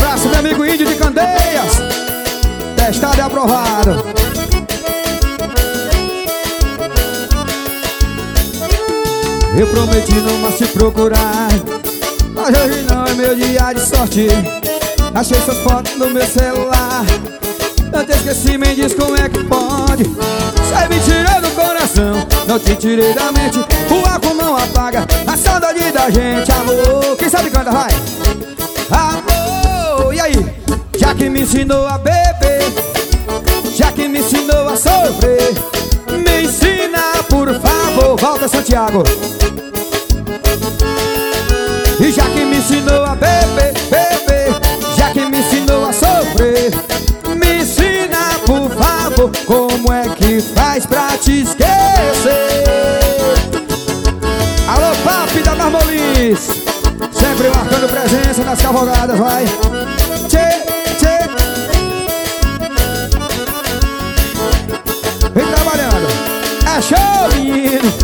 abraço, meu amigo Índio de Candeias. Testado e aprovado. Eu prometi não mais te procurar, mas hoje não é meu dia de sorte. Achei suas fotos no meu celular, eu te esqueci, me diz como é que pode. Você me tirou do coração, não te tirei da mente. O álcool não apaga a saudade da gente. Amor, quem sabe canta, vai. Amor, e aí? Já que me ensinou a beber, já que me ensinou a sofrer, me ensina, por favor. Volta, Santiago. E já que me ensinou a beber, já que me ensinou a sofrer, me ensina, por favor, como é que faz pra te esquecer. Alô, papi da Marmoliz, sempre marcando presença nas cavalgadas, vai. Tchê, tchê. Vem trabalhando. É show, menino.